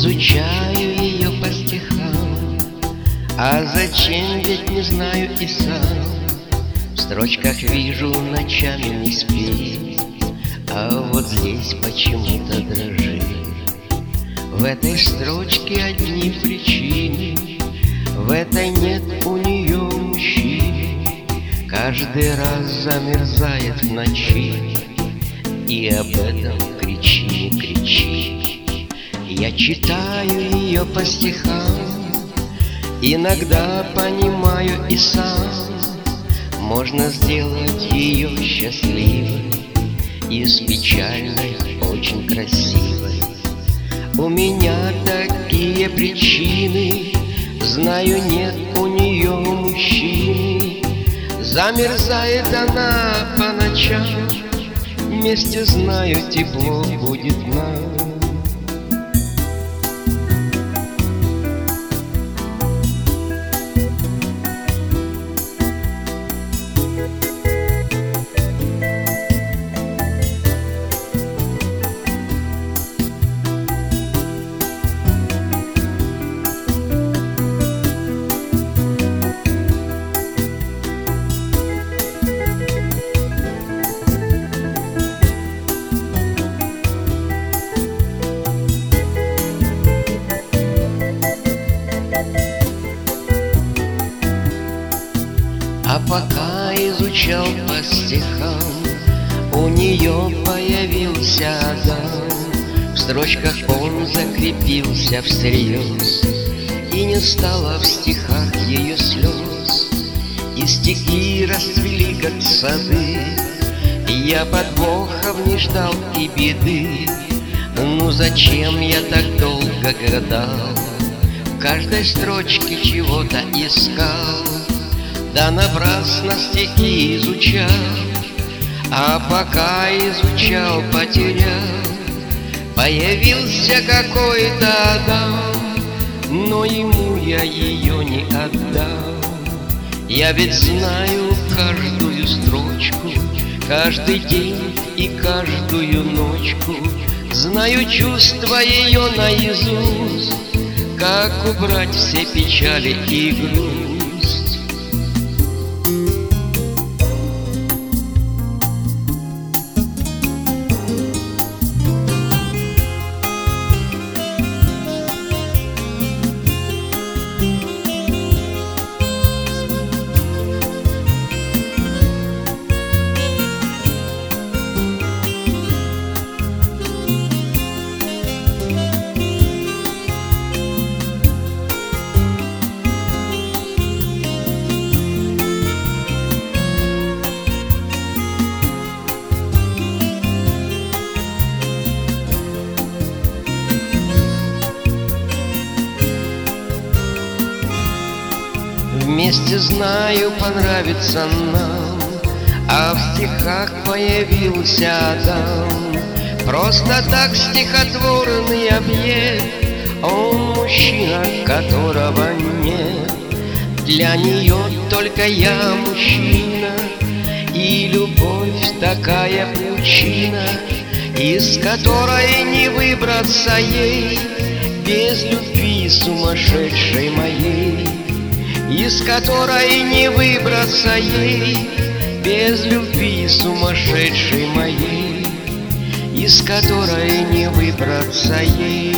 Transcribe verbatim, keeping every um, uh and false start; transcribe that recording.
Изучаю ее по стихам, а зачем, ведь не знаю и сам. В строчках вижу, ночами не спи, а вот здесь почему-то дрожит. В этой строчке одни причины, в этой нет у нее мужчины. Каждый раз замерзает в ночи, и об этом кричи, не кричи. Я читаю ее по стихам, иногда понимаю и сам. Можно сделать ее счастливой, из печальной очень красивой. У меня такие причины, знаю, нет у нее мужчины. Замерзает она по ночам, вместе, знаю, тепло будет нам. А пока изучал по стихам, у нее появился Адам. В строчках он закрепился всерьез, и не стало в стихах ее слез. И стихи расцвели, как сады, я подвохов не ждал и беды. Ну зачем я так долго гадал, в каждой строчке чего-то искал? Да напрасно стихи изучал, а пока изучал, потерял. Появился какой-то Адам, но ему я ее не отдал. Я ведь знаю каждую строчку, каждый день и каждую ночку. Знаю чувства ее наизусть, как убрать все печали и грусть. Вместе, знаю, понравится нам, а в стихах появился Адам. Просто так стихотворный объект, он мужчина, которого нет. Для нее только я мужчина, и любовь такая причина, из которой не выбраться ей без любви сумасшедшей моей. Из которой не выбраться ей без любви сумасшедшей моей. Из которой не выбраться ей.